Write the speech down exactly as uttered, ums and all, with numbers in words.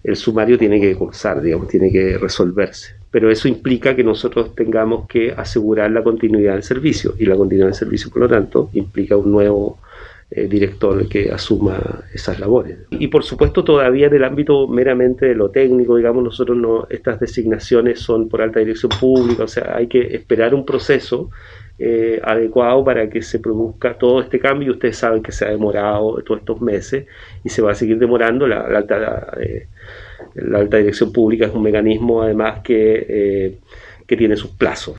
el sumario tiene que cursar, digamos, tiene que resolverse. Pero eso implica que nosotros tengamos que asegurar la continuidad del servicio, y la continuidad del servicio, por lo tanto, implica un nuevo eh, director que asuma esas labores. Y por supuesto, todavía en el ámbito meramente de lo técnico, digamos, nosotros no, estas designaciones son por alta dirección pública, o sea, hay que esperar un proceso eh, adecuado para que se produzca todo este cambio. Ustedes saben que se ha demorado todos estos meses y se va a seguir demorando. La, la alta... Eh, La alta dirección pública es un mecanismo, además, que, eh, que tiene sus plazos.